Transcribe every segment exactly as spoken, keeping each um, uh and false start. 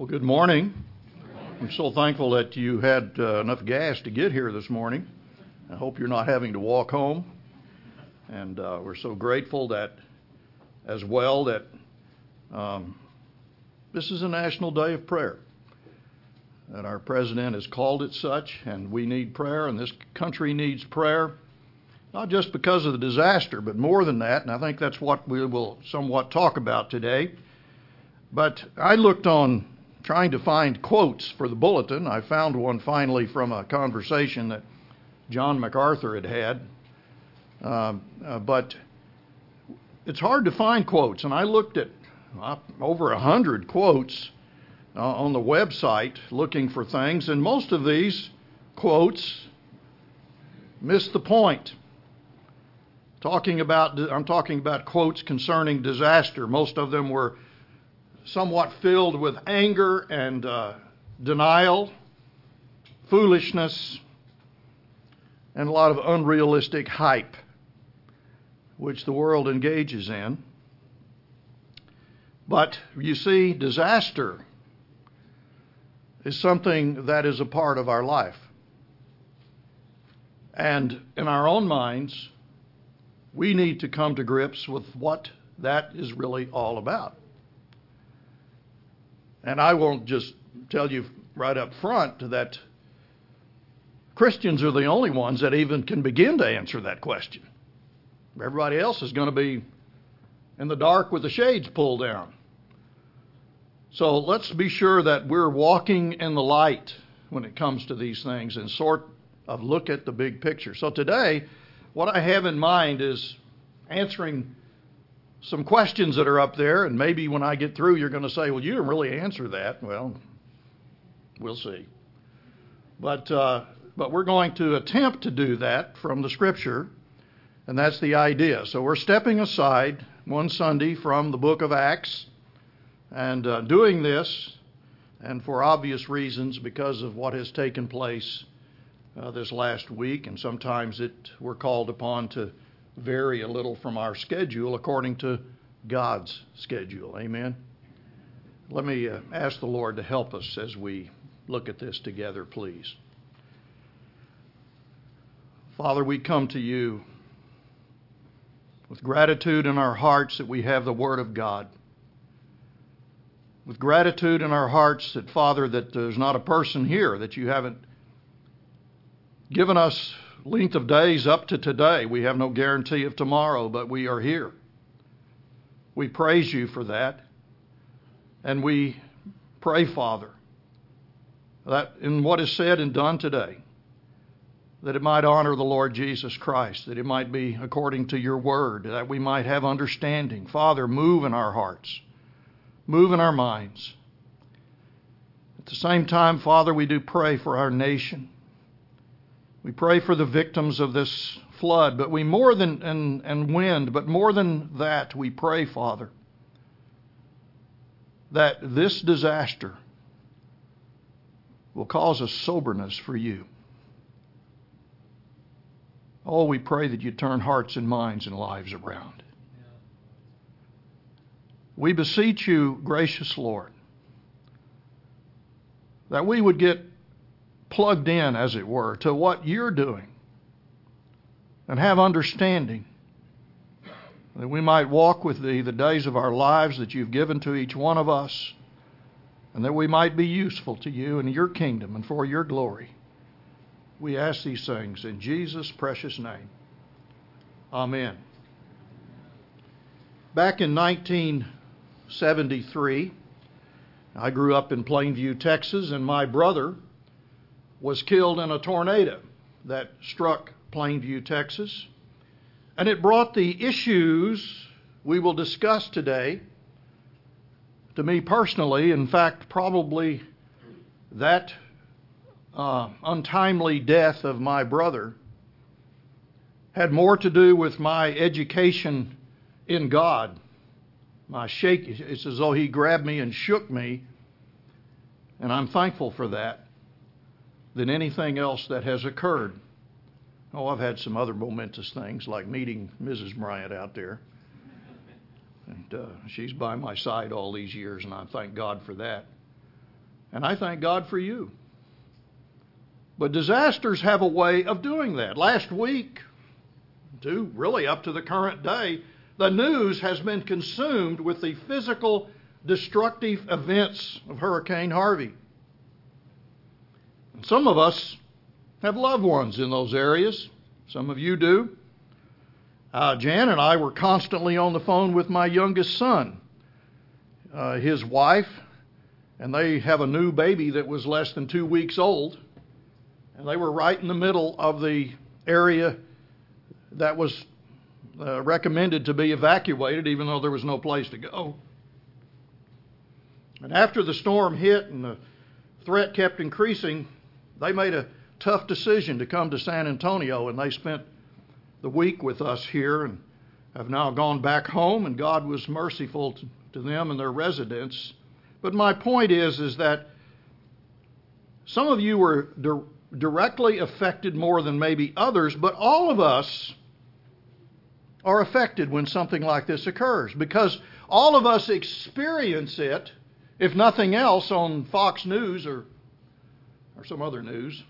Well, good morning. I'm so thankful that you had uh, enough gas to get here this morning. I hope you're not having to walk home. And uh, we're so grateful that, as well, that um, this is a National Day of Prayer. That our president has called it such, and we need prayer, and this country needs prayer. Not just because of the disaster, but more than that, and I think that's what we will somewhat talk about today. But I looked on trying to find quotes for the bulletin. I found one finally from a conversation that John MacArthur had had. Uh, uh, but it's hard to find quotes, and I looked at uh, over a hundred quotes uh, on the website looking for things, and most of these quotes miss the point. Talking about, I'm talking about quotes concerning disaster. Most of them were somewhat filled with anger and uh, denial, foolishness, and a lot of unrealistic hype, which the world engages in. But you see, disaster is something that is a part of our life. And in our own minds, we need to come to grips with what that is really all about. And I won't just tell you right up front that Christians are the only ones that even can begin to answer that question. Everybody else is going to be in the dark with the shades pulled down. So let's be sure that we're walking in the light when it comes to these things and sort of look at the big picture. So today, what I have in mind is answering some questions that are up there, and maybe when I get through, you're going to say, well, you didn't really answer that. Well, we'll see. But uh, but we're going to attempt to do that from the Scripture, and that's the idea. So we're stepping aside one Sunday from the book of Acts and uh, doing this, and for obvious reasons, because of what has taken place uh, this last week, and sometimes it we're called upon to vary a little from our schedule according to God's schedule. Amen. Let me uh, ask the Lord to help us as we look at this together, please. Father, we come to you with gratitude in our hearts that we have the Word of God. With gratitude in our hearts that, Father, that there's not a person here that you haven't given us length of days up to today. We have no guarantee of tomorrow, but we are here. We praise you for that. And we pray, Father, that in what is said and done today, that it might honor the Lord Jesus Christ, that it might be according to your word, that we might have understanding. Father, move in our hearts. Move in our minds. At the same time, Father, we do pray for our nation. We pray for the victims of this flood, but we more than and, and wind, but more than that, we pray, Father, that this disaster will cause a soberness for you. Oh, we pray that you turn hearts and minds and lives around. We beseech you, gracious Lord, that we would get plugged in, as it were, to what you're doing and have understanding, that we might walk with thee the days of our lives that you've given to each one of us, and that we might be useful to you and your kingdom and for your glory. We ask these things in Jesus' precious name. Amen. Back in nineteen seventy-three, I grew up in Plainview, Texas, and my brother was killed in a tornado that struck Plainview, Texas. And it brought the issues we will discuss today to me personally. In fact, probably that uh, untimely death of my brother had more to do with my education in God. My shake, it's as though he grabbed me and shook me, and I'm thankful for that, than anything else that has occurred. Oh, I've had some other momentous things, like meeting Missus Bryant out there. And uh, she's by my side all these years, and I thank God for that. And I thank God for you. But disasters have a way of doing that. Last week, to really up to the current day, the news has been consumed with the physical, destructive events of Hurricane Harvey. And some of us have loved ones in those areas. Some of you do. Uh, Jan and I were constantly on the phone with my youngest son, uh, his wife, and they have a new baby that was less than two weeks old. And they were right in the middle of the area that was uh, recommended to be evacuated, even though there was no place to go. And after the storm hit and the threat kept increasing, they made a tough decision to come to San Antonio, and they spent the week with us here and have now gone back home, and God was merciful to, to them and their residents. But my point is, is that some of you were di- directly affected more than maybe others, but all of us are affected when something like this occurs, because all of us experience it, if nothing else, on Fox News or or some other news,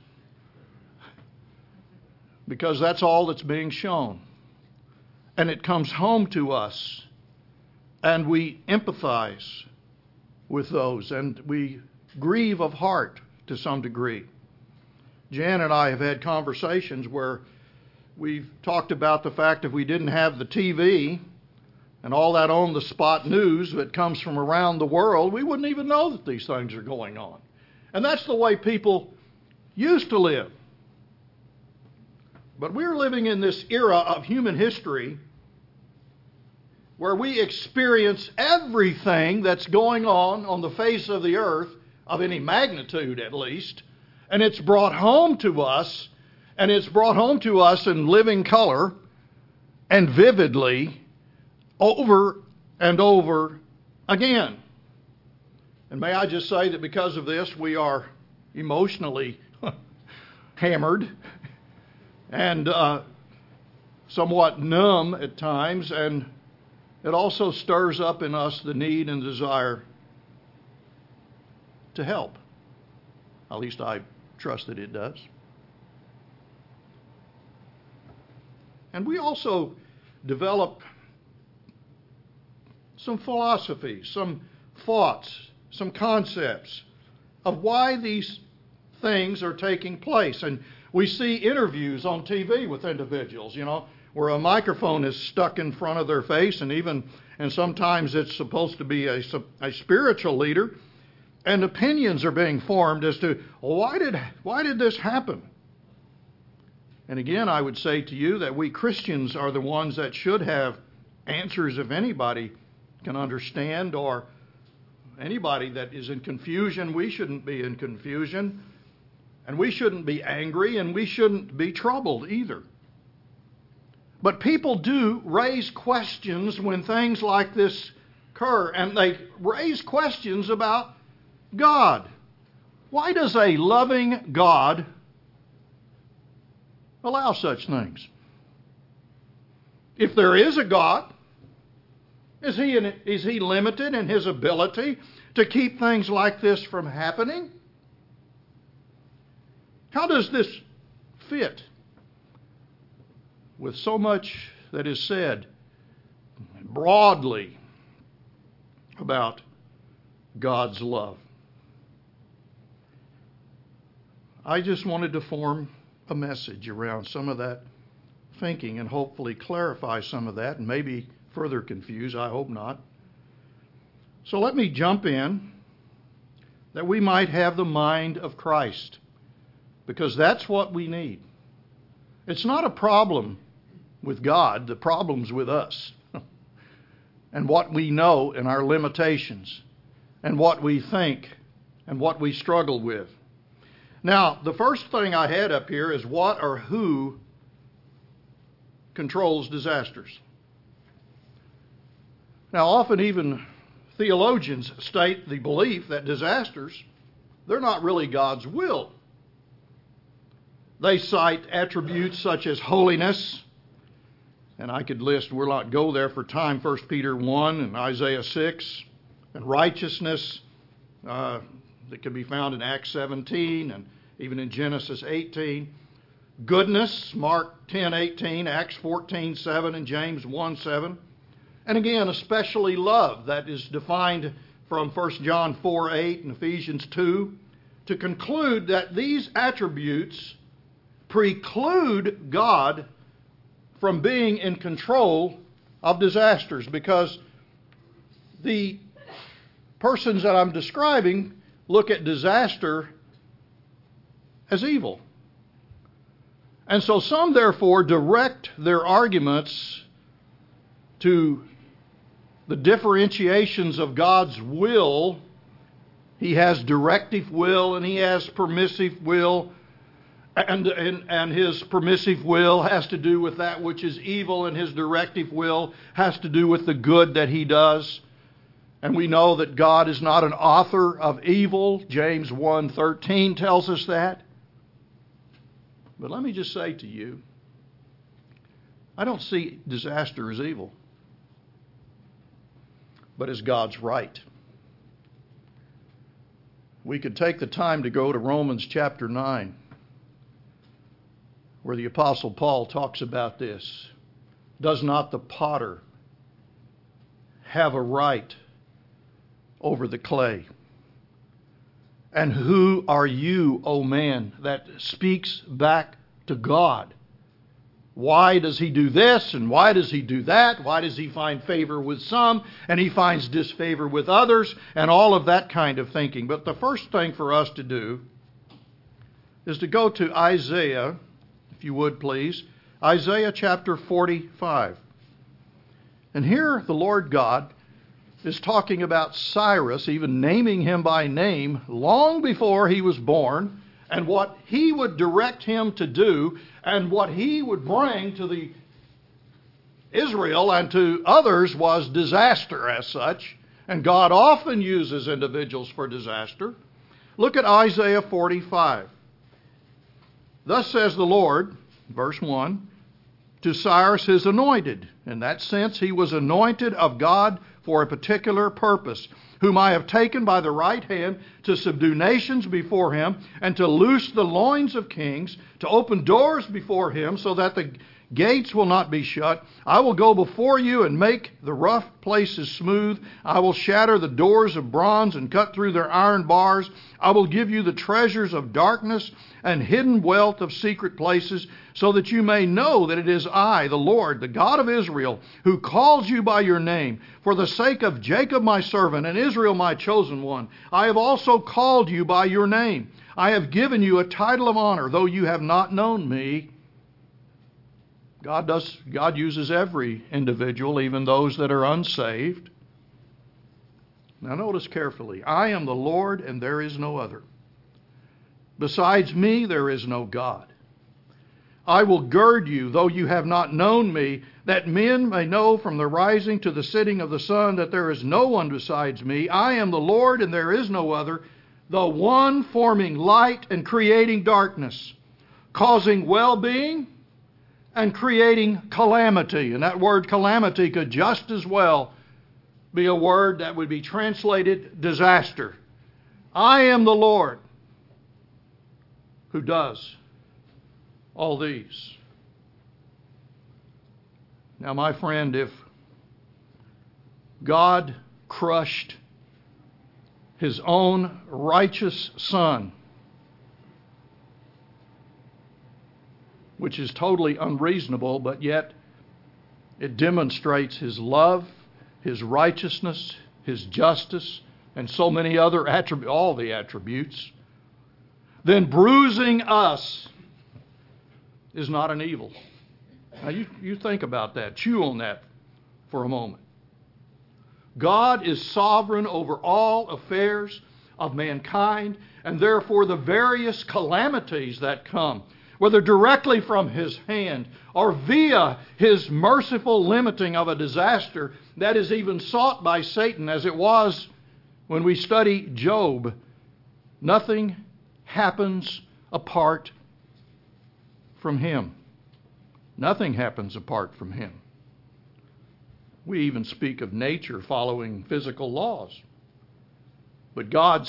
because that's all that's being shown. And it comes home to us, and we empathize with those, and we grieve of heart to some degree. Jan and I have had conversations where we've talked about the fact if we didn't have the T V and all that on-the-spot news that comes from around the world, we wouldn't even know that these things are going on. And that's the way people used to live. But we're living in this era of human history where we experience everything that's going on on the face of the earth, of any magnitude at least, and it's brought home to us, and it's brought home to us in living color and vividly over and over again. And may I just say that because of this, we are emotionally hammered and uh, somewhat numb at times, and it also stirs up in us the need and desire to help. At least I trust that it does. And we also develop some philosophies, some thoughts, some concepts of why these things are taking place. And we see interviews on T V with individuals, you know, where a microphone is stuck in front of their face, and even, and sometimes it's supposed to be a, a spiritual leader, and opinions are being formed as to, well, why did, why did this happen? And again, I would say to you that we Christians are the ones that should have answers if anybody can understand, or anybody that is in confusion. We shouldn't be in confusion, and we shouldn't be angry, and we shouldn't be troubled either. But people do raise questions when things like this occur, and they raise questions about God. Why does a loving God allow such things? If there is a God, is he, in, is he limited in his ability to keep things like this from happening? How does this fit with so much that is said broadly about God's love? I just wanted to form a message around some of that thinking and hopefully clarify some of that, and maybe further confuse. I hope not. So let me jump in, that we might have the mind of Christ, because that's what we need. It's not a problem with God. The problem's with us and what we know and our limitations and what we think and what we struggle with. Now, the first thing I had up here is what or who controls disasters. Now, often even theologians state the belief that disasters, they're not really God's will. They cite attributes such as holiness, and I could list, we'll not go there for time, First Peter one and Isaiah six, and righteousness, uh, that can be found in Acts seventeen and even in Genesis eighteen. Goodness, Mark ten eighteen, Acts fourteen seven, and James one seven. And again, especially love, that is defined from First John four eight and Ephesians two, to conclude that these attributes preclude God from being in control of disasters, because the persons that I'm describing look at disaster as evil. And so some, therefore, direct their arguments to the differentiations of God's will. He has directive will and He has permissive will. And, and, and His permissive will has to do with that which is evil, and His directive will has to do with the good that He does. And we know that God is not an author of evil. James one thirteen tells us that. But let me just say to you, I don't see disaster as evil, but as God's right. We could take the time to go to Romans chapter nine, where the Apostle Paul talks about this. Does not the potter have a right over the clay? And who are you, O man, that speaks back to God? Why does He do this and why does He do that? Why does He find favor with some and He finds disfavor with others? And all of that kind of thinking. But the first thing for us to do is to go to Isaiah, if you would please. Isaiah chapter forty-five. And here the Lord God is talking about Cyrus, even naming him by name, long before he was born, and what he would direct him to do, and what he would bring to the Israel and to others was disaster as such. And God often uses individuals for disaster. Look at Isaiah forty-five. Thus says the Lord, verse one, to Cyrus his anointed. In that sense, he was anointed of God for a particular purpose, whom I have taken by the right hand to subdue nations before him, and to loose the loins of kings, to open doors before him, so that the gates will not be shut. I will go before you and make the rough places smooth. I will shatter the doors of bronze and cut through their iron bars. I will give you the treasures of darkness and hidden wealth of secret places, so that you may know that it is I, the Lord, the God of Israel, who calls you by your name. For the sake of Jacob my servant and Israel my chosen one, I have also called you by your name. I have given you a title of honor, though you have not known me. God does. God uses every individual, even those that are unsaved. Now notice carefully. I am the Lord, and there is no other. Besides me, there is no God. I will gird you, though you have not known me, that men may know from the rising to the setting of the sun that there is no one besides me. I am the Lord, and there is no other, the one forming light and creating darkness, causing well-being and creating calamity. And that word calamity could just as well be a word that would be translated disaster. I am the Lord who does all these. Now, my friend, if God crushed His own righteous Son, which is totally unreasonable, but yet it demonstrates His love, His righteousness, His justice, and so many other attributes, all the attributes, then bruising us is not an evil. Now you, you think about that. Chew on that for a moment. God is sovereign over all affairs of mankind, and therefore the various calamities that come, whether directly from His hand or via His merciful limiting of a disaster that is even sought by Satan, as it was when we study Job, nothing happens apart from Him. Nothing happens apart from Him. We even speak of nature following physical laws. But God's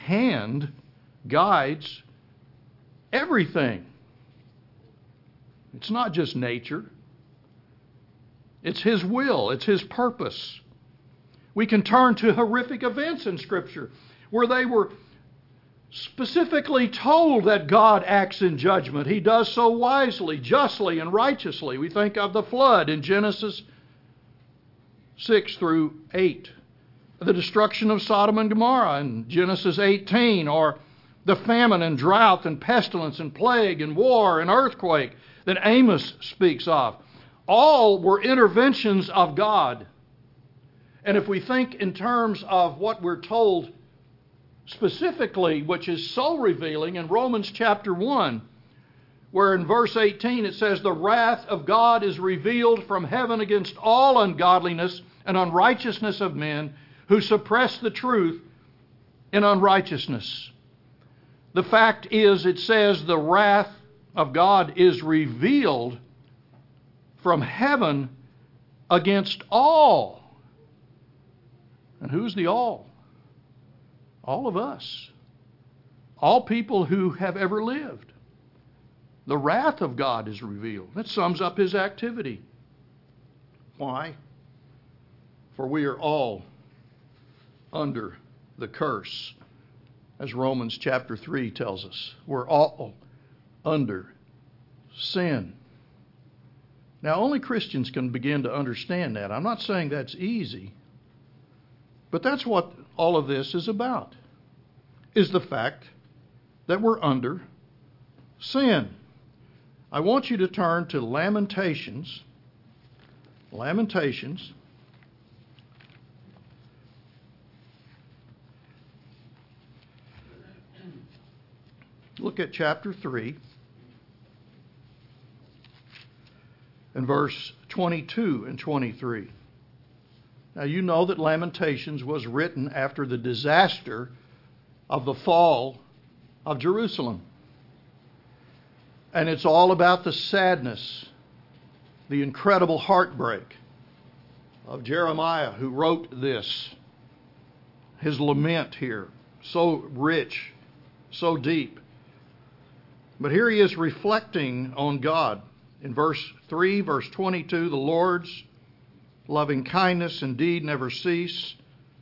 hand guides everything. It's not just nature. It's His will. It's His purpose. We can turn to horrific events in Scripture where they were specifically told that God acts in judgment. He does so wisely, justly, and righteously. We think of the flood in Genesis six through eight. The destruction of Sodom and Gomorrah in Genesis eighteen, or the famine and drought and pestilence and plague and war and earthquake that Amos speaks of. All were interventions of God. And if we think in terms of what we're told specifically, which is so revealing in Romans chapter one, where in verse eighteen it says, "The wrath of God is revealed from heaven against all ungodliness and unrighteousness of men who suppress the truth in unrighteousness." The fact is, it says the wrath of God is revealed from heaven against all. And who's the all? All of us. All people who have ever lived. The wrath of God is revealed. That sums up His activity. Why? For we are all under the curse, as Romans chapter three tells us. We're all under sin. Now, only Christians can begin to understand that. I'm not saying that's easy, but that's what all of this is about, is the fact that we're under sin. I want you to turn to Lamentations. Lamentations. Look at chapter three and verse twenty-two and twenty-three. Now, you know that Lamentations was written after the disaster of the fall of Jerusalem. And it's all about the sadness, the incredible heartbreak of Jeremiah, who wrote this. His lament here, so rich, so deep. But here he is reflecting on God. In verse three, verse twenty-two, "The Lord's loving kindness indeed never cease,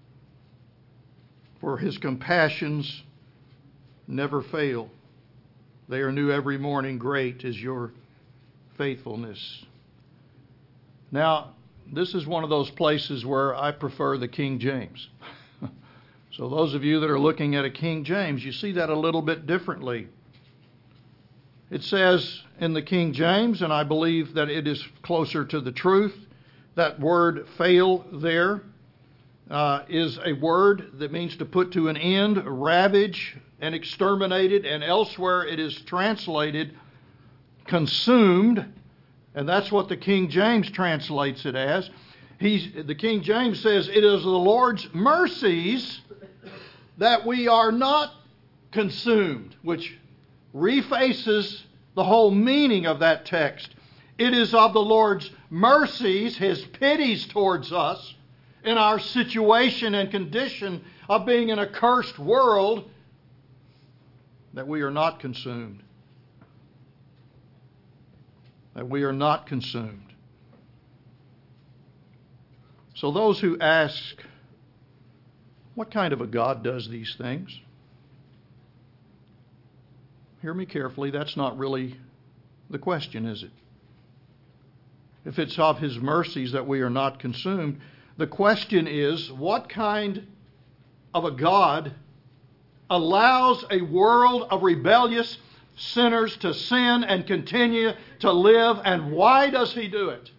for His compassions never fail. They are new every morning. Great is your faithfulness." Now, this is one of those places where I prefer the King James. So those of you that are looking at a King James, you see that a little bit differently. It says in the King James, and I believe that it is closer to the truth, that word "fail" there uh, is a word that means to put to an end, ravage, and exterminated, and elsewhere it is translated consumed, and that's what the King James translates it as. He's, the King James says, "It is the Lord's mercies that we are not consumed," which refaces the whole meaning of that text. It is of the Lord's mercies, His pities towards us, in our situation and condition of being in a cursed world, that we are not consumed. That we are not consumed. So those who ask, what kind of a God does these things? Hear me carefully, that's not really the question, is it? If it's of His mercies that we are not consumed, the question is, what kind of a God allows a world of rebellious sinners to sin and continue to live, and why does He do it?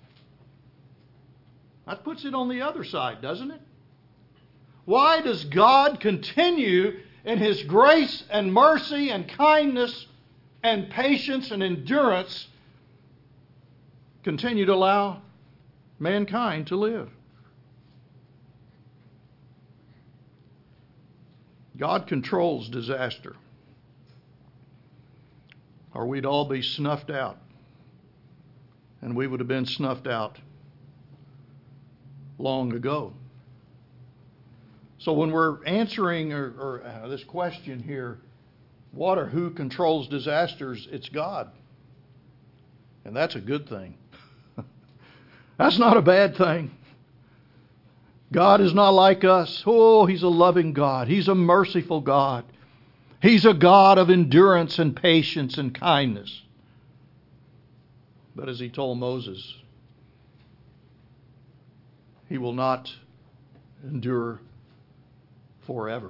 That puts it on the other side, doesn't it? Why does God continue in His grace and mercy and kindness and patience and endurance continue to allow mankind to live? God controls disaster, or we'd all be snuffed out. And we would have been snuffed out long ago. So when we're answering or, or uh, this question here, what or who controls disasters, it's God. And that's a good thing. That's not a bad thing. God is not like us. Oh, He's a loving God. He's a merciful God. He's a God of endurance and patience and kindness. But as He told Moses, He will not endure forever.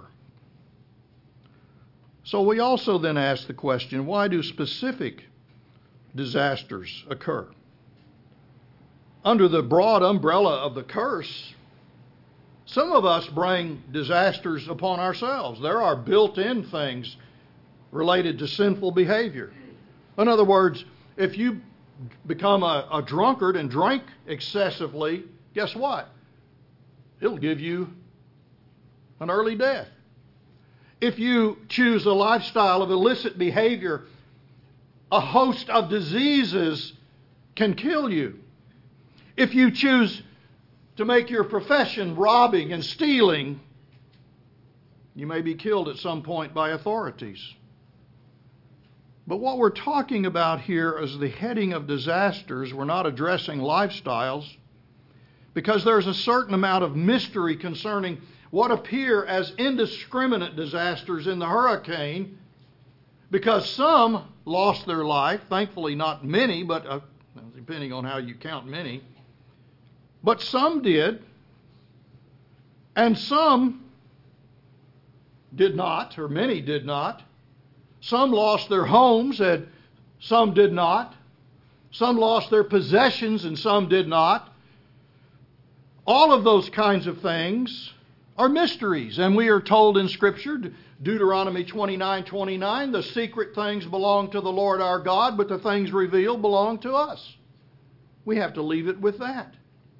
So we also then ask the question, why do specific disasters occur? Under the broad umbrella of the curse, some of us bring disasters upon ourselves. There are built-in things related to sinful behavior. In other words, if you become a, a drunkard and drink excessively, guess what? It'll give you an early death. If you choose a lifestyle of illicit behavior, a host of diseases can kill you. If you choose to make your profession robbing and stealing, you may be killed at some point by authorities. But what we're talking about here is the heading of disasters. We're not addressing lifestyles, because there's a certain amount of mystery concerning what appear as indiscriminate disasters in the hurricane, because some lost their life, thankfully not many, but uh, depending on how you count many, but some did, and some did not, or many did not. Some lost their homes and some did not. Some lost their possessions and some did not. All of those kinds of things are mysteries. And we are told in Scripture, Deuteronomy twenty-nine twenty-nine, the secret things belong to the Lord our God, but the things revealed belong to us. We have to leave it with that.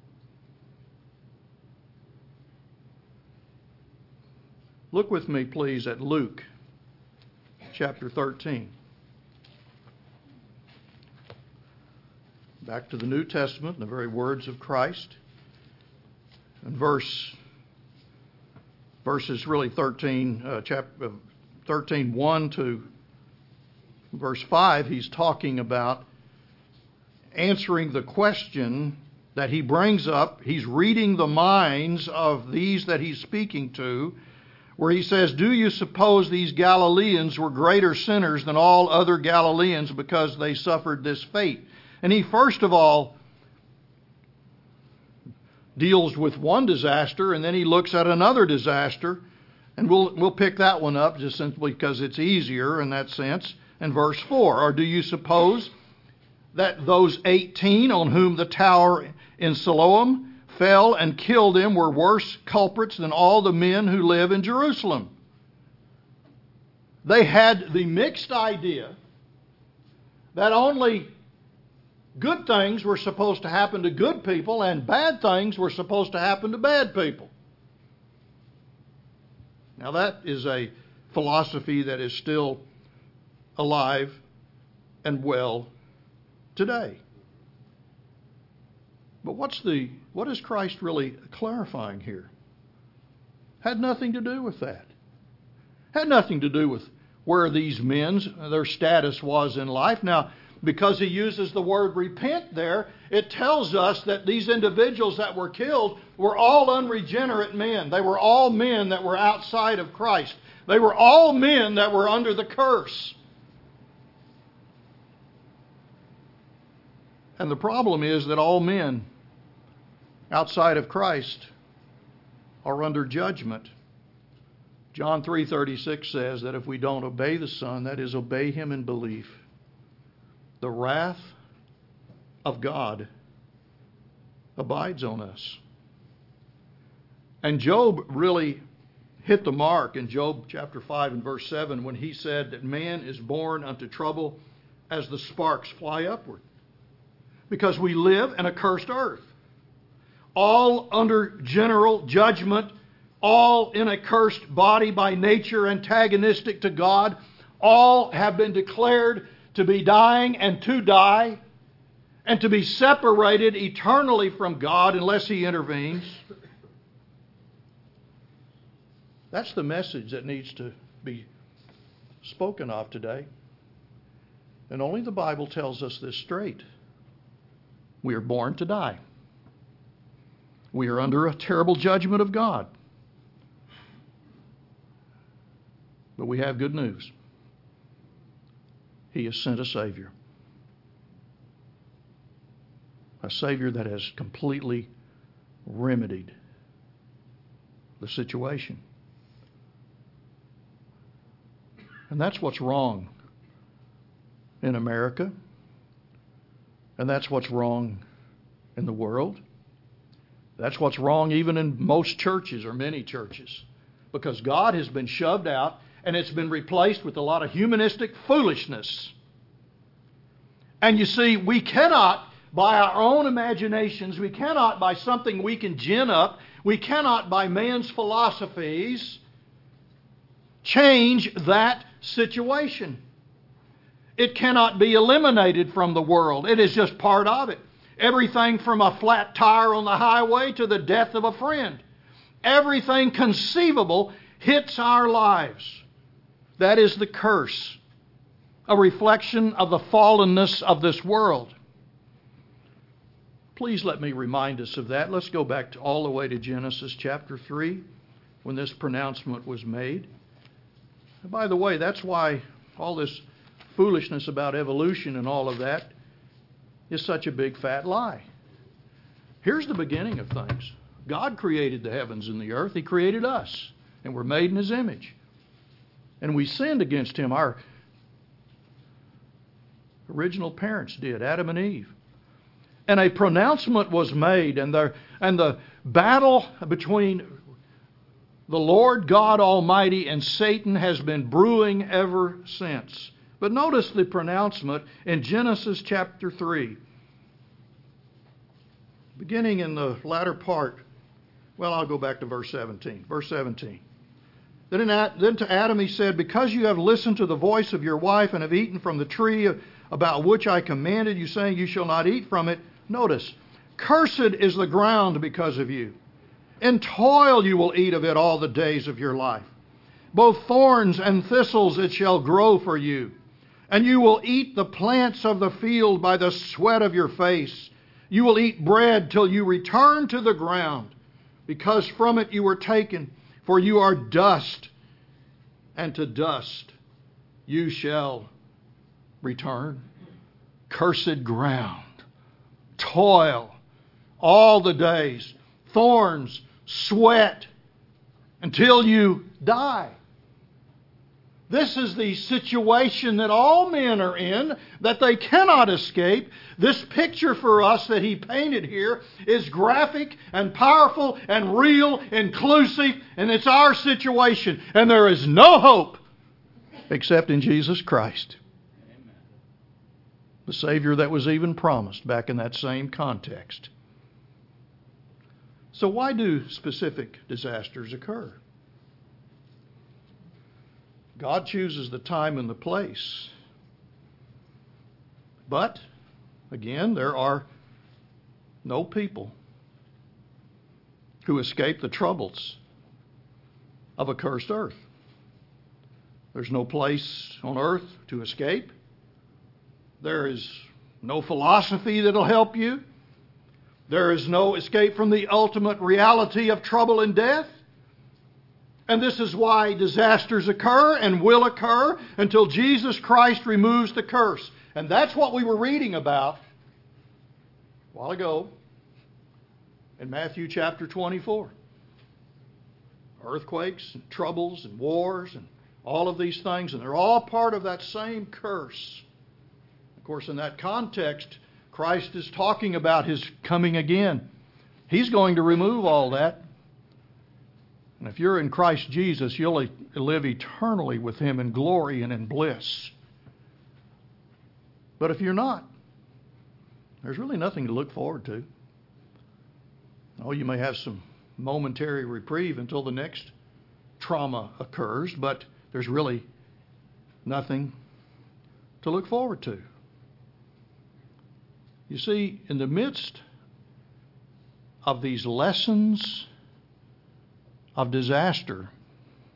Look with me, please, at Luke chapter thirteen. Back to the New Testament, the very words of Christ. And verse, verses really thirteen, uh, chapter thirteen, one to verse five, he's talking about answering the question that he brings up. He's reading the minds of these that he's speaking to, where he says, "Do you suppose these Galileans were greater sinners than all other Galileans because they suffered this fate?" And he first of all deals with one disaster, and then he looks at another disaster, and we'll we'll pick that one up just simply because it's easier in that sense. In verse four, "Or do you suppose that those eighteen on whom the tower in Siloam fell and killed them were worse culprits than all the men who live in Jerusalem?" They had the mixed idea that only good things were supposed to happen to good people and bad things were supposed to happen to bad people. Now that is a philosophy that is still alive and well today. But what's the what is Christ really clarifying here? Had nothing to do with that. Had nothing to do with where these men's their status was in life. Now, because he uses the word repent there, it tells us that these individuals that were killed were all unregenerate men. They were all men that were outside of Christ. They were all men that were under the curse. And the problem is that all men outside of Christ are under judgment. John three thirty-six says that if we don't obey the Son, that is, obey Him in belief, the wrath of God abides on us. And Job really hit the mark in Job chapter five and verse seven when he said that man is born unto trouble as the sparks fly upward. Because we live in a cursed earth. All under general judgment, all in a cursed body by nature antagonistic to God, all have been declared to be dying and to die, and to be separated eternally from God unless He intervenes. That's the message that needs to be spoken of today. And only the Bible tells us this straight. We are born to die. We are under a terrible judgment of God. But we have good news. He has sent a Savior. A Savior that has completely remedied the situation. And that's what's wrong in America. And that's what's wrong in the world. That's what's wrong even in most churches or many churches. Because God has been shoved out and it's been replaced with a lot of humanistic foolishness. And you see, we cannot, by our own imaginations, we cannot, by something we can gin up, we cannot, by man's philosophies, change that situation. It cannot be eliminated from the world. It is just part of it. Everything from a flat tire on the highway to the death of a friend. Everything conceivable hits our lives. That is the curse. A reflection of the fallenness of this world. Please let me remind us of that. Let's go back to, all the way to Genesis chapter three, when this pronouncement was made. And by the way, that's why all this foolishness about evolution and all of that is such a big fat lie. Here's the beginning of things. God created the heavens and the earth. He created us, and we're made in His image. And we sinned against Him. Our original parents did, Adam and Eve. And a pronouncement was made, and the, and the battle between the Lord God Almighty and Satan has been brewing ever since. But notice the pronouncement in Genesis chapter three. Beginning in the latter part. Well, I'll go back to verse seventeen. Verse seventeen. Then, in, then to Adam he said, because you have listened to the voice of your wife and have eaten from the tree about which I commanded you, saying you shall not eat from it. Notice, cursed is the ground because of you. In toil you will eat of it all the days of your life. Both thorns and thistles it shall grow for you. And you will eat the plants of the field by the sweat of your face. You will eat bread till you return to the ground, because from it you were taken. For you are dust, and to dust you shall return. Cursed ground, toil, all the days, thorns, sweat, until you die. This is the situation that all men are in, that they cannot escape. This picture for us that he painted here is graphic and powerful and real, inclusive, and it's our situation. And there is no hope except in Jesus Christ. Amen. The Savior that was even promised back in that same context. So why do specific disasters occur? God chooses the time and the place. But, again, there are no people who escape the troubles of a cursed earth. There's no place on earth to escape. There is no philosophy that'll help you. There is no escape from the ultimate reality of trouble and death. And this is why disasters occur and will occur until Jesus Christ removes the curse. And that's what we were reading about a while ago in Matthew chapter twenty-four. Earthquakes and troubles and wars and all of these things. And they're all part of that same curse. Of course, in that context, Christ is talking about His coming again. He's going to remove all that. And if you're in Christ Jesus, you'll live eternally with Him in glory and in bliss. But if you're not, there's really nothing to look forward to. Oh, you may have some momentary reprieve until the next trauma occurs, but there's really nothing to look forward to. You see, in the midst of these lessons of disaster,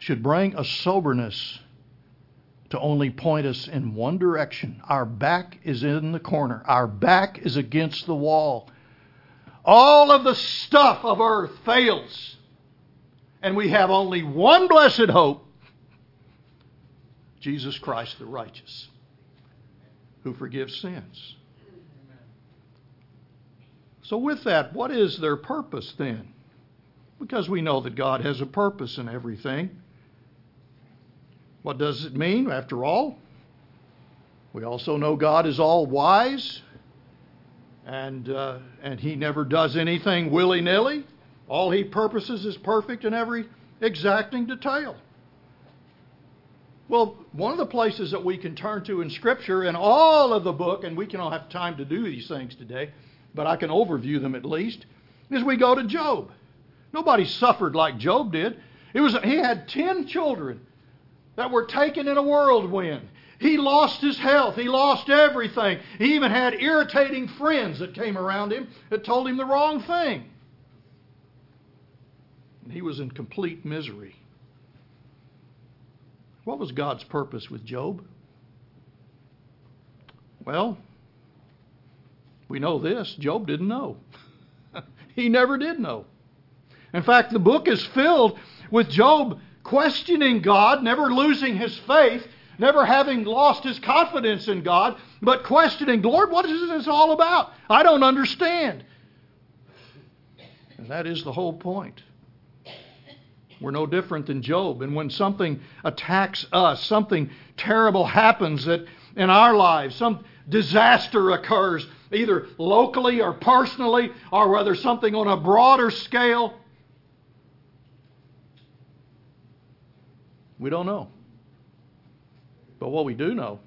should bring a soberness to only point us in one direction. Our back is in the corner. Our back is against the wall. All of the stuff of earth fails. And we have only one blessed hope. Jesus Christ the righteous, who forgives sins. So with that, what is their purpose then? Because we know that God has a purpose in everything. What does it mean, after all? We also know God is all wise, and uh, and He never does anything willy-nilly. All He purposes is perfect in every exacting detail. Well, one of the places that we can turn to in Scripture, in all of the book, and we don't have time to do these things today, but I can overview them at least, is we go to Job. Nobody suffered like Job did. It was he had ten children that were taken in a whirlwind. He lost his health. He lost everything. He even had irritating friends that came around him that told him the wrong thing. And he was in complete misery. What was God's purpose with Job? Well, we know this. Job didn't know. He never did know. In fact, the book is filled with Job questioning God, never losing his faith, never having lost his confidence in God, but questioning, Lord, what is this all about? I don't understand. And that is the whole point. We're no different than Job. And when something attacks us, something terrible happens that in our lives, some disaster occurs, either locally or personally, or whether something on a broader scale, we don't know. But what we do know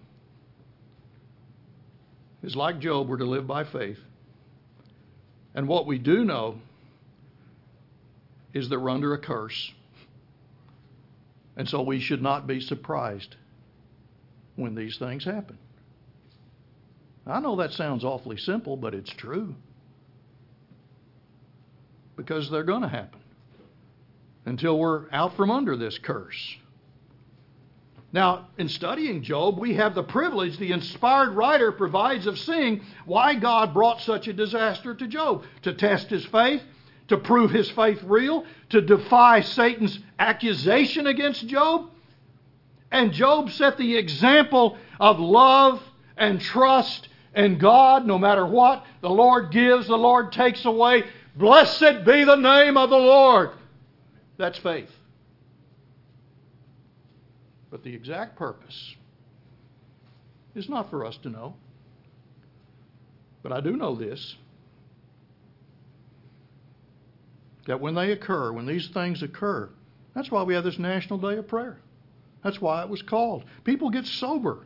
is, like Job, we're to live by faith. And what we do know is that we're under a curse. And so we should not be surprised when these things happen. I know that sounds awfully simple, but it's true. Because they're going to happen until we're out from under this curse. Now, in studying Job, we have the privilege the inspired writer provides of seeing why God brought such a disaster to Job. To test his faith, to prove his faith real, to defy Satan's accusation against Job. And Job set the example of love and trust in God, no matter what. The Lord gives, the Lord takes away. Blessed be the name of the Lord. That's faith. But the exact purpose is not for us to know. But I do know this, that when they occur, when these things occur, that's why we have this National Day of Prayer. That's why it was called. People get sober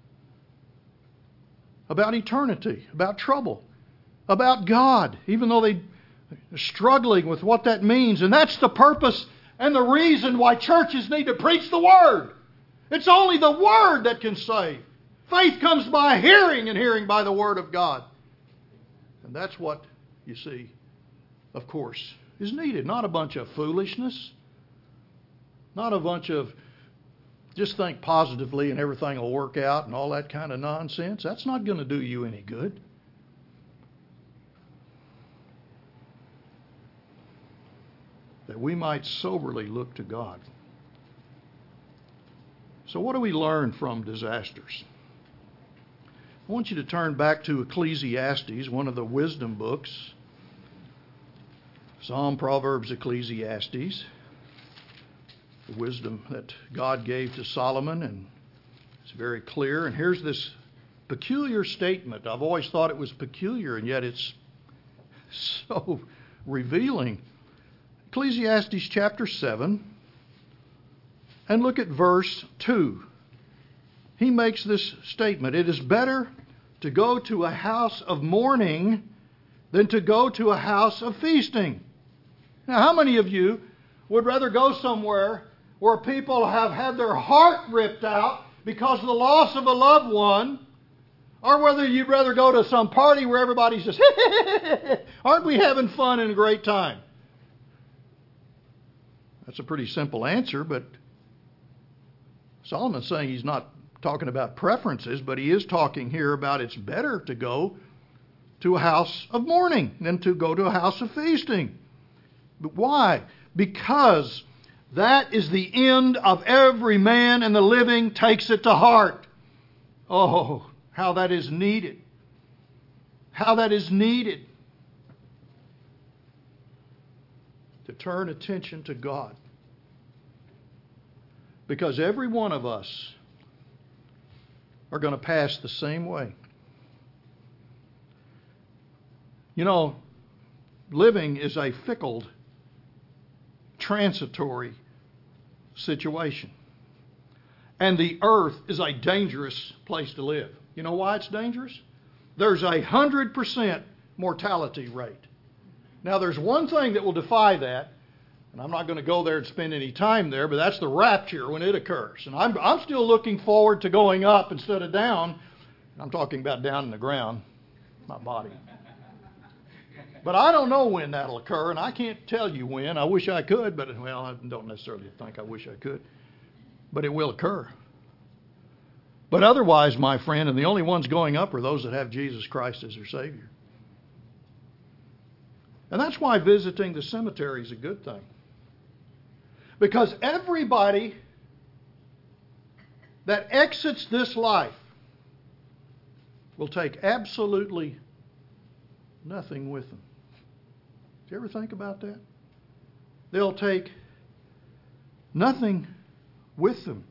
about eternity, about trouble, about God, even though they're struggling with what that means. And that's the purpose and the reason why churches need to preach the Word. It's only the Word that can save. Faith comes by hearing, and hearing by the Word of God. And that's what, you see, of course, is needed. Not a bunch of foolishness. Not a bunch of just think positively and everything will work out and all that kind of nonsense. That's not going to do you any good. That we might soberly look to God. So what do we learn from disasters? I want you to turn back to Ecclesiastes, one of the wisdom books. Psalm, Proverbs, Ecclesiastes. The wisdom that God gave to Solomon, and it's very clear. And here's this peculiar statement. I've always thought it was peculiar, and yet it's so revealing. Ecclesiastes chapter seven, and look at verse two. He makes this statement: it is better to go to a house of mourning than to go to a house of feasting. Now, how many of you would rather go somewhere where people have had their heart ripped out because of the loss of a loved one, or whether you'd rather go to some party where everybody's just, aren't we having fun and a great time? That's a pretty simple answer, but Solomon's saying he's not talking about preferences, but he is talking here about it's better to go to a house of mourning than to go to a house of feasting. But why? Because that is the end of every man, and the living takes it to heart. Oh, how that is needed. How that is needed. To turn attention to God. Because every one of us are going to pass the same way. You know, living is a fickle, transitory situation. And the earth is a dangerous place to live. You know why it's dangerous? There's a one hundred percent mortality rate. Now, there's one thing that will defy that, and I'm not going to go there and spend any time there, but that's the rapture when it occurs. And I'm, I'm still looking forward to going up instead of down. I'm talking about down in the ground, my body. But I don't know when that'll occur, and I can't tell you when. I wish I could, but, well, I don't necessarily think I wish I could. But it will occur. But otherwise, my friend, and the only ones going up are those that have Jesus Christ as their Savior. And that's why visiting the cemetery is a good thing. Because everybody that exits this life will take absolutely nothing with them. Did you ever think about that? They'll take nothing with them.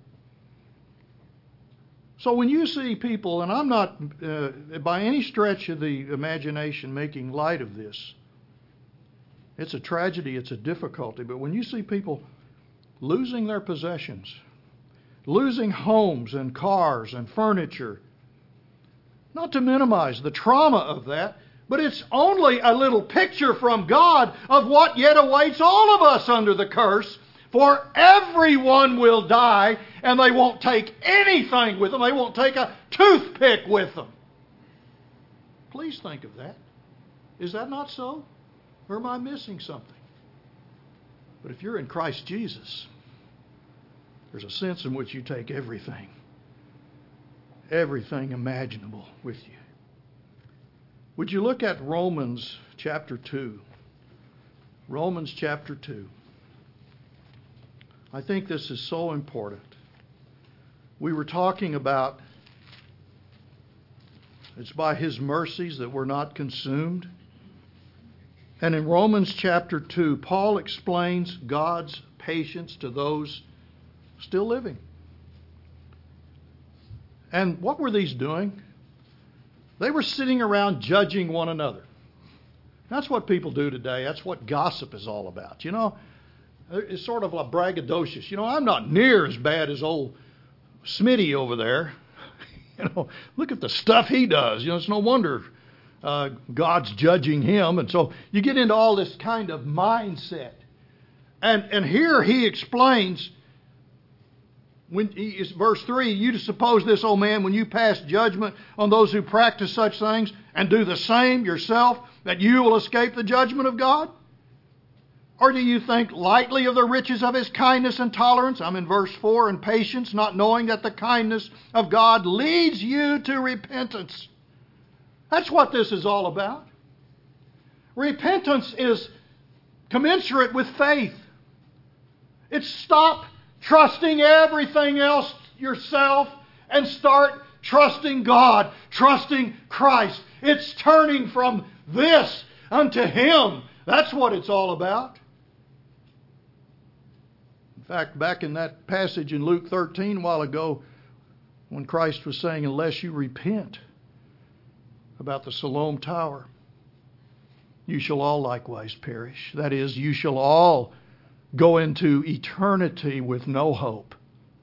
So when you see people, and I'm not uh, by any stretch of the imagination making light of this, it's a tragedy, it's a difficulty, but when you see people losing their possessions, losing homes and cars and furniture, not to minimize the trauma of that, but it's only a little picture from God of what yet awaits all of us under the curse. For everyone will die, and they won't take anything with them. They won't take a toothpick with them. Please think of that. Is that not so? Or am I missing something? But if you're in Christ Jesus, there's a sense in which you take everything, everything imaginable with you. Would you look at Romans chapter two? Romans chapter two. I think this is so important. We were talking about it's by His mercies that we're not consumed. And in Romans chapter two, Paul explains God's patience to those still living. And what were these doing? They were sitting around judging one another. That's what people do today. That's what gossip is all about. You know, it's sort of like braggadocious. You know, I'm not near as bad as old Smitty over there. You know, look at the stuff he does. You know, it's no wonder uh, God's judging him. And so you get into all this kind of mindset. And and here he explains, when he is verse three, you to suppose this, O man, when you pass judgment on those who practice such things and do the same yourself, that you will escape the judgment of God? Or do you think lightly of the riches of His kindness and tolerance? I'm in verse four, and patience, not knowing that the kindness of God leads you to repentance. That's what this is all about. Repentance is commensurate with faith. It's stop trusting everything else yourself and start trusting God, trusting Christ. It's turning from this unto Him. That's what it's all about. In fact, back in that passage in Luke thirteen a while ago, when Christ was saying, unless you repent about the Siloam Tower, you shall all likewise perish. That is, you shall all go into eternity with no hope.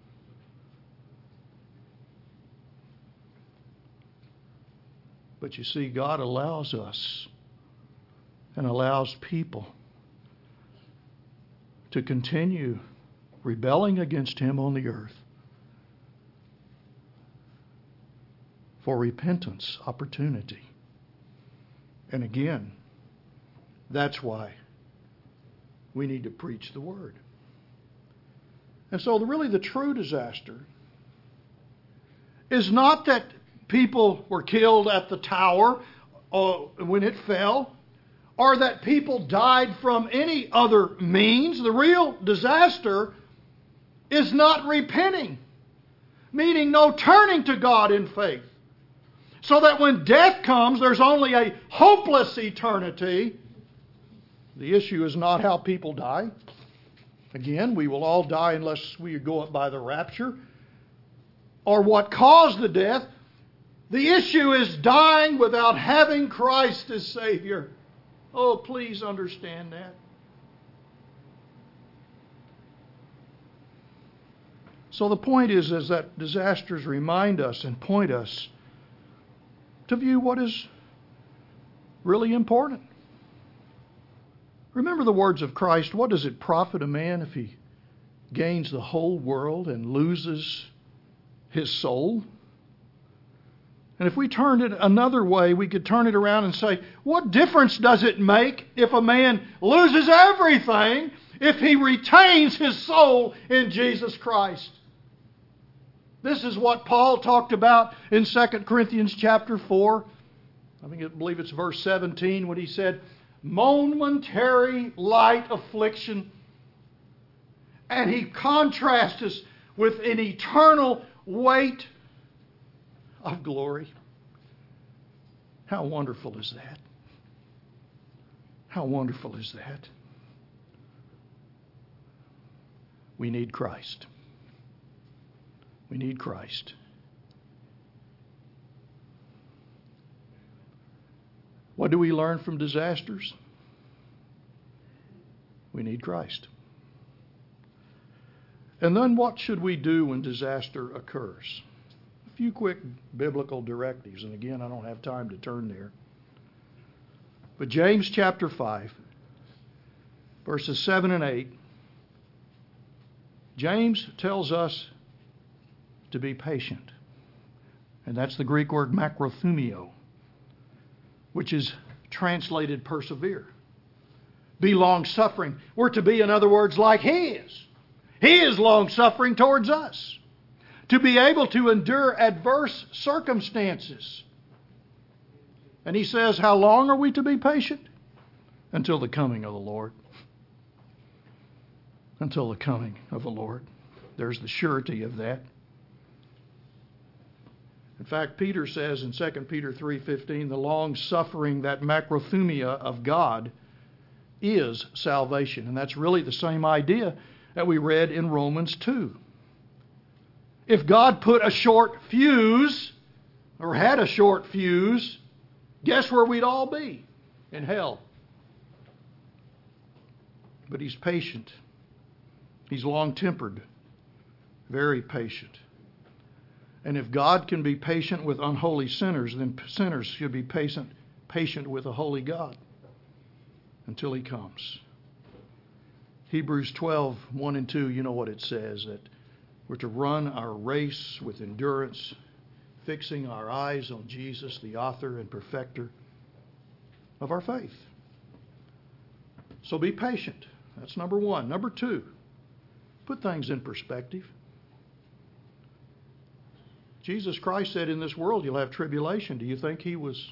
But you see, God allows us and allows people to continue rebelling against Him on the earth for repentance opportunity. And again, that's why we need to preach the Word. And so the, really the true disaster is not that people were killed at the tower uh, when it fell, or that people died from any other means. The real disaster is not repenting, meaning no turning to God in faith. So that when death comes, there's only a hopeless eternity. The issue is not how people die. Again, we will all die unless we go up by the rapture, or what caused the death. The issue is dying without having Christ as Savior. Oh, please understand that. So the point is, is that disasters remind us and point us to view what is really important. Remember the words of Christ, what does it profit a man if he gains the whole world and loses his soul? And if we turned it another way, we could turn it around and say, what difference does it make if a man loses everything if he retains his soul in Jesus Christ? This is what Paul talked about in Second Corinthians chapter four. I think I believe it's verse seventeen when he said, momentary light affliction. And he contrasts us with an eternal weight of glory. How wonderful is that? How wonderful is that? We need Christ. We need Christ. What do we learn from disasters? We need Christ. And then what should we do when disaster occurs? A few quick biblical directives. And again, I don't have time to turn there. But James chapter five, verses seven and eight, James tells us to be patient. And that's the Greek word makrothumio, which is translated persevere. Be long-suffering. We're to be, in other words, like He is. He is long-suffering towards us. To be able to endure adverse circumstances. And he says, how long are we to be patient? Until the coming of the Lord. Until the coming of the Lord. There's the surety of that. In fact, Peter says in Second Peter three fifteen, the long-suffering, that makrothumia of God, is salvation. And that's really the same idea that we read in Romans two. If God put a short fuse, or had a short fuse, guess where we'd all be? In hell. But He's patient. He's long-tempered. Very patient. And if God can be patient with unholy sinners, then sinners should be patient, patient with a holy God until He comes. Hebrews twelve, one and two, you know what it says, that we're to run our race with endurance, fixing our eyes on Jesus, the author and perfecter of our faith. So be patient. That's number one. Number two, put things in perspective. Jesus Christ said, in this world you'll have tribulation. Do you think He was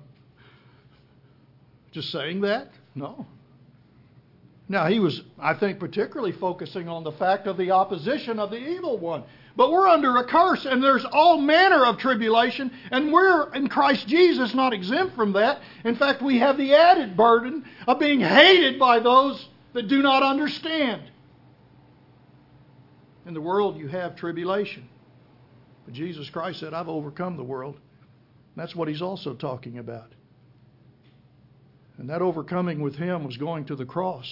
just saying that? No. Now, He was, I think, particularly focusing on the fact of the opposition of the evil one. But we're under a curse, and there's all manner of tribulation, and we're, in Christ Jesus, not exempt from that. In fact, we have the added burden of being hated by those that do not understand. In the world, you have tribulation. But Jesus Christ said, I've overcome the world. And that's what He's also talking about. And that overcoming with Him was going to the cross.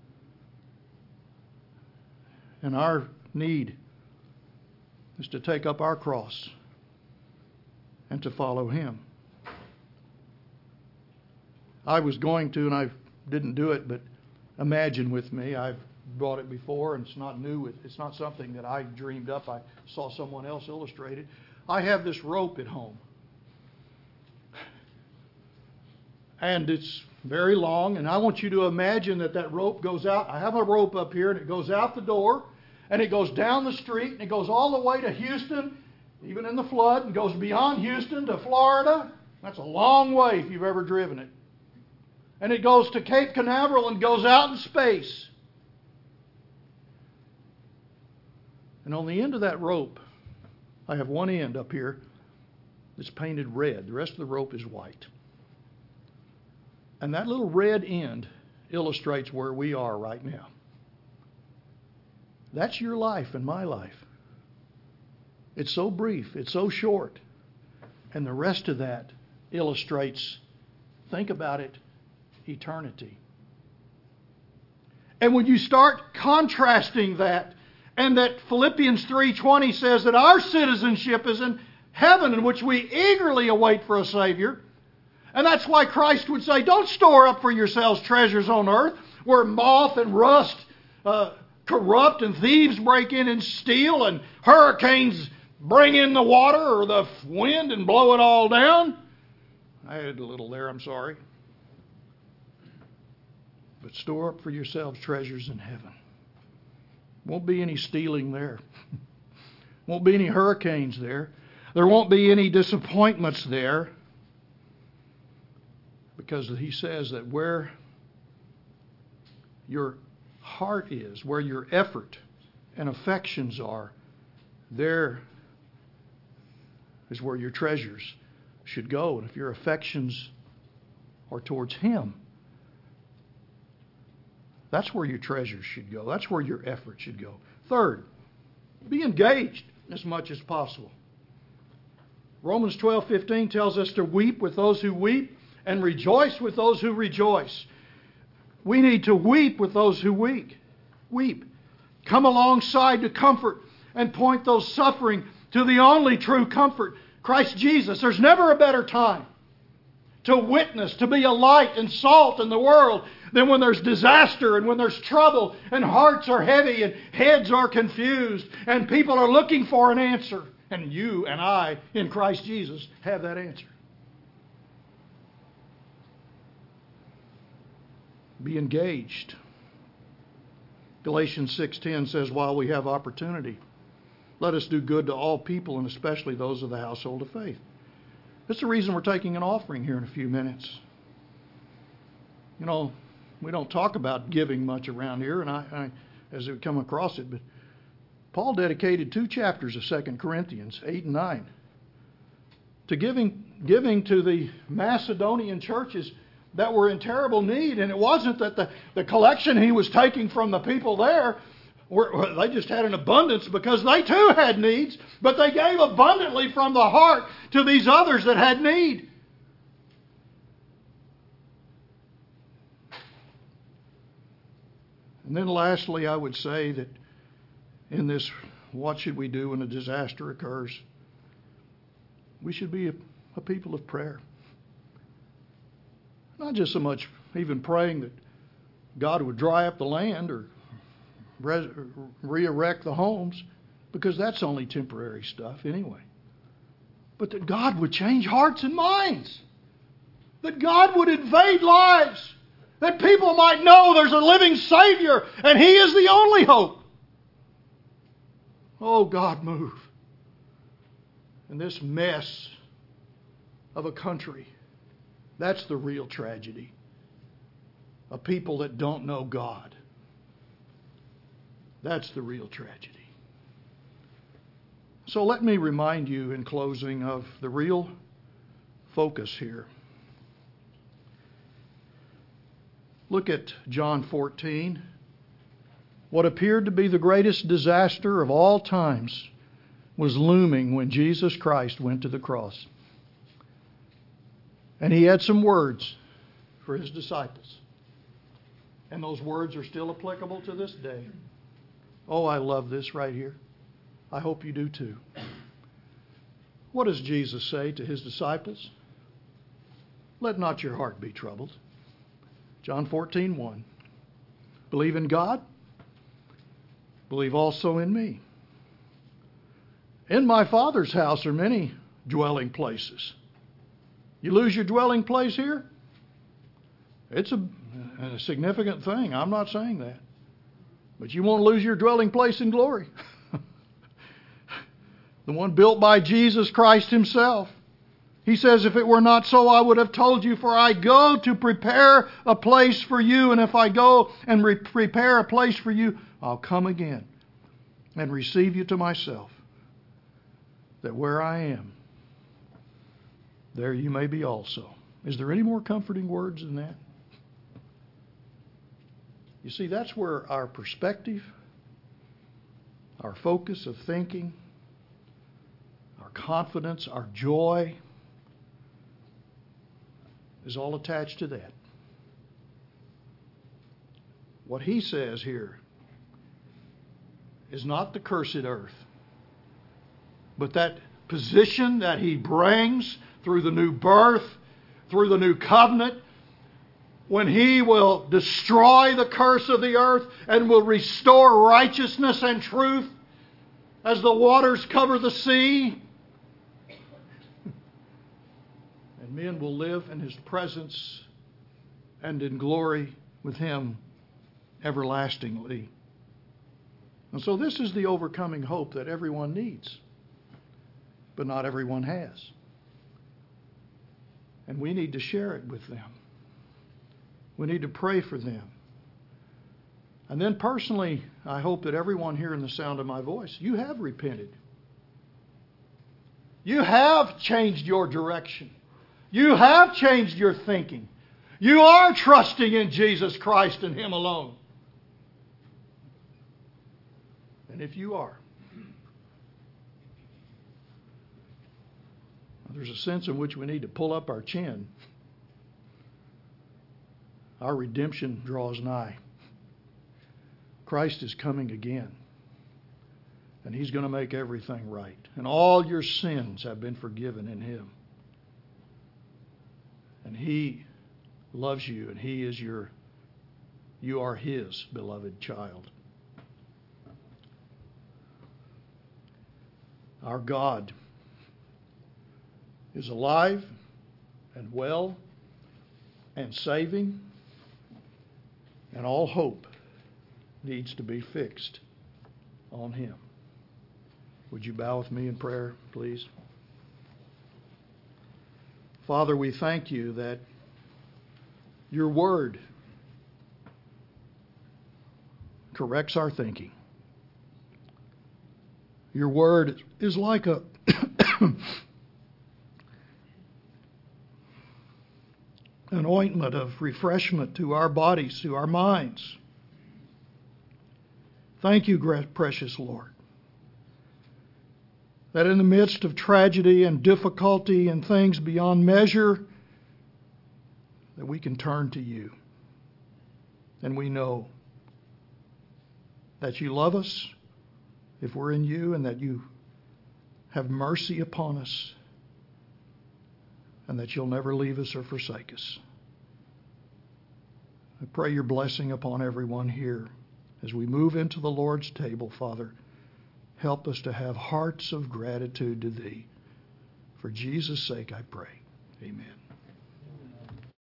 And our need is to take up our cross and to follow Him. I was going to, and I didn't do it, but imagine with me. I've brought it before, and it's not new. It's not something that I dreamed up. I saw someone else illustrate it. I have this rope at home. And it's very long, and I want you to imagine that that rope goes out. I have a rope up here, and it goes out the door, and it goes down the street, and it goes all the way to Houston, even in the flood, and goes beyond Houston to Florida. That's a long way if you've ever driven it. And it goes to Cape Canaveral and goes out in space. And on the end of that rope, I have one end up here that's painted red. The rest of the rope is white. And that little red end illustrates where we are right now. That's your life and my life. It's so brief, it's so short. And the rest of that illustrates, think about it, eternity. And when you start contrasting that, and that Philippians three twenty says that our citizenship is in heaven, in which we eagerly await for a Savior. And that's why Christ would say, don't store up for yourselves treasures on earth, where moth and rust uh, corrupt, and thieves break in and steal, and hurricanes bring in the water or the wind and blow it all down. I added a little there, I'm sorry. But store up for yourselves treasures in heaven. Won't be any stealing there. Won't be any hurricanes there. There won't be any disappointments there. Because he says that where your heart is, where your effort and affections are, there is where your treasures should go. And if your affections are towards Him, that's where your treasures should go. That's where your effort should go. Third, be engaged as much as possible. Romans twelve fifteen tells us to weep with those who weep and rejoice with those who rejoice. We need to weep with those who weep. Weep. Come alongside to comfort and point those suffering to the only true comfort, Christ Jesus. There's never a better time to witness, to be a light and salt in the world than when there's disaster and when there's trouble and hearts are heavy and heads are confused and people are looking for an answer. And you and I in Christ Jesus have that answer. Be engaged. Galatians six ten says, while we have opportunity, let us do good to all people, and especially those of the household of faith. That's the reason we're taking an offering here in a few minutes. You know, we don't talk about giving much around here, and I, I as we come across it, but Paul dedicated two chapters of Second Corinthians, eight and nine, to giving, giving to the Macedonian churches that were in terrible need. And it wasn't that the, the collection he was taking from the people there, were, they just had an abundance because they too had needs, but they gave abundantly from the heart to these others that had need. And then lastly, I would say that in this, what should we do when a disaster occurs? We should be a, a people of prayer. Not just so much even praying that God would dry up the land or re- re-erect the homes, because that's only temporary stuff anyway. But that God would change hearts and minds. That God would invade lives. That people might know there's a living Savior and He is the only hope. Oh, God, move. In this mess of a country, that's the real tragedy. A people that don't know God. That's the real tragedy. So let me remind you in closing of the real focus here. Look at John fourteen. What appeared to be the greatest disaster of all times was looming when Jesus Christ went to the cross. And He had some words for His disciples. And those words are still applicable to this day. Oh, I love this right here. I hope you do too. What does Jesus say to His disciples? Let not your heart be troubled. John fourteen one. Believe in God. Believe also in me. In my Father's house are many dwelling places. You lose your dwelling place here? It's a, a significant thing. I'm not saying that. But you won't lose your dwelling place in glory. the one built by Jesus Christ Himself. He says, if it were not so, I would have told you, for I go to prepare a place for you. And if I go and re- prepare a place for you, I'll come again and receive you to myself, that where I am, there you may be also. Is there any more comforting words than that? You see, that's where our perspective, our focus of thinking, our confidence, our joy is all attached to that. What he says here is not the cursed earth, but that position that he brings through the new birth, through the new covenant, when he will destroy the curse of the earth and will restore righteousness and truth as the waters cover the sea. And men will live in His presence and in glory with Him everlastingly. And so this is the overcoming hope that everyone needs, but not everyone has. And we need to share it with them. We need to pray for them. And then personally, I hope that everyone hearing the sound of my voice, you have repented. You have changed your direction. You have changed your thinking. You are trusting in Jesus Christ and Him alone. And if you are, there's a sense in which we need to pull up our chin. Our redemption draws nigh. Christ is coming again. And He's going to make everything right. And all your sins have been forgiven in Him. And He loves you, and He is your, you are His beloved child. Our God is alive and well and saving, and all hope needs to be fixed on Him. Would you bow with me in prayer, please? Father, we thank You that Your Word corrects our thinking. Your Word is like a an ointment of refreshment to our bodies, to our minds. Thank You, precious Lord, that in the midst of tragedy and difficulty and things beyond measure, that we can turn to You. And we know that You love us if we're in You, and that You have mercy upon us, and that You'll never leave us or forsake us. I pray Your blessing upon everyone here. As we move into the Lord's table, Father, help us to have hearts of gratitude to Thee. For Jesus' sake I pray. Amen.